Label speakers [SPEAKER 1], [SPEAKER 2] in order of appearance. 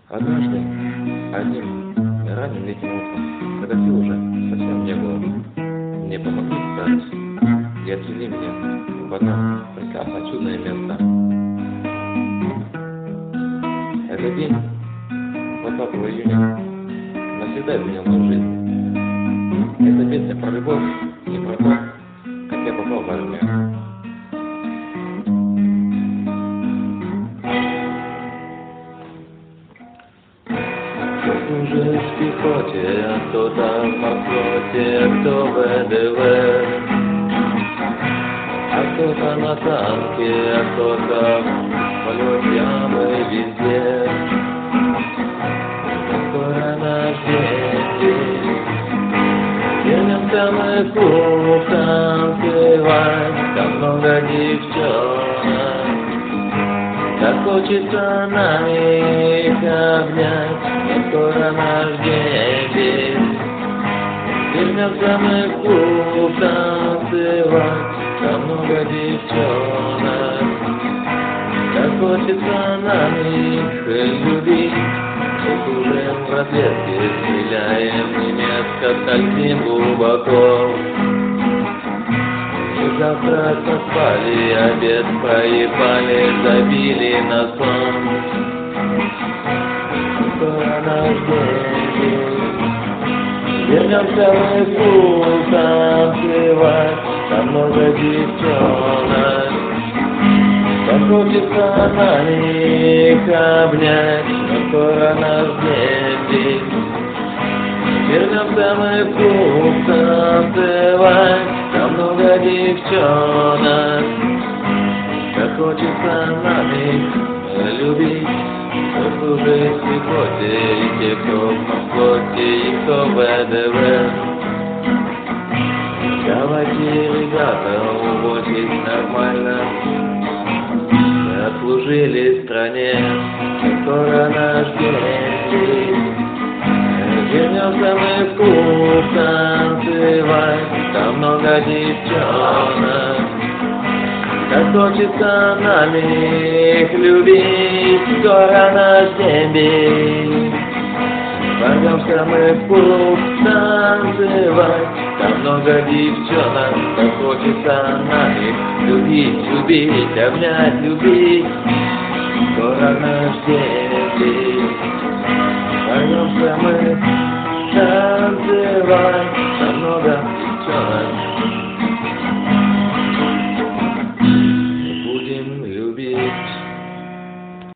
[SPEAKER 1] Однажды, одним ранним летним утром, когда сил уже совсем не было, мне помогли встать и отвели меня в одно прекрасное чудное место. Этот день, 20 июня, навсегда изменил мою жизнь. Эта песня про любовь и про то, как я попал в армию. Кто служит в пехоте, кто-то в морфлоте, кто в ВДВ, а кто-то на танке, а кто-то в полете, а мы везде. Скоро наш день, вернемся мы в клуб танцевать, там много девчонок. Так хочется нам их обнять, но скоро наш день. Вернемся мы в клуб танцевать, там много девчонок. Так хочется нам их любить, мы служим в разведке, стреляем немецко, скользим глубоко. Завтра поспали, обед проебали, забили на сон. Скоро наш день, вернемся мы в клуб танцевать, там много девчонок. Так хочется на них обнять, но скоро наш день. Вернемся мы в клуб танцевать, там много девчонок. Как хочется нам их любить, кто служит в пехоте, и те, кто в морфлоте, и кто в ВДВ. Давайте, ребята, увозить нормально, мы отслужили стране, скоро наш день. Вернемся мы в клуб танцевать, там много девчонок. Так хочется нам их любить, скоро наш день. Вернемся мы в клуб танцевать, там много девчонок. Так хочется нам их любить, обнять, любить, скоро наш день. Вернемся мы